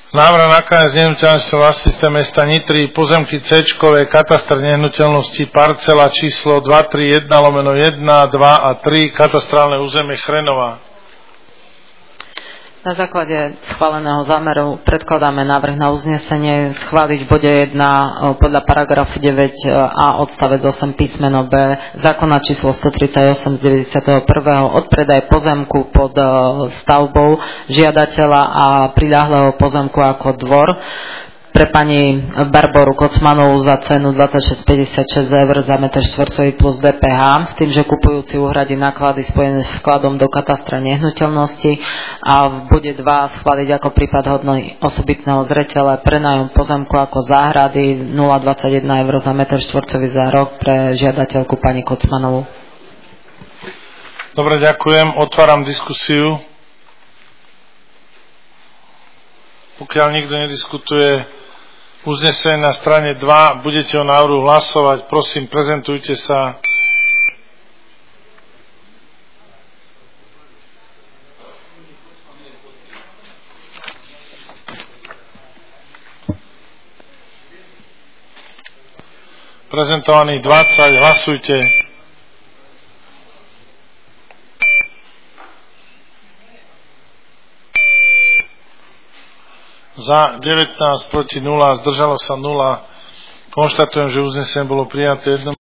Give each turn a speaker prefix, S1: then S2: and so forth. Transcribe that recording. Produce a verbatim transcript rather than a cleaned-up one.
S1: Návrh na koniec nehnuteľnosti vlastníctve mesta Nitry, pozemky C-čkové, katastr nehnuteľnosti, parcela číslo dva tri jeden lomeno jeden, dva a tri, katastrálne územie Chrenová.
S2: Na základe schváleného zámeru predkladáme návrh na uznesenie schváliť v bode jeden podľa paragrafu deväť a odstavec osem písmeno B zákona číslo stotridsaťosem z deväťdesiatjeden odpredaj pozemku pod stavbou žiadateľa a priľahlého pozemku ako dvor pre pani Barboru Kocmanovú za cenu dvadsaťšesť päťdesiatšesť eur za meter štvorcový plus dé pé há, s tým, že kupujúci uhradí náklady spojené s vkladom do katastra nehnuteľnosti, a v bode dva schváliť ako prípad hodný osobitného zreteľa prenájom pozemku ako záhrady nula dvadsaťjeden eur za meter štvorcový za rok pre žiadateľku pani Kocmanovú.
S1: Dobre, ďakujem. Otváram diskusiu. Pokiaľ nikto nediskutuje uznesenie na strane dva, budete o návrhu hlasovať. Prosím, prezentujte sa. Prezentovaných dvadsať, hlasujte. Za devätnásť, proti nula, zdržalo sa nula. Konštatujem, že uznesenie bolo prijaté jedno.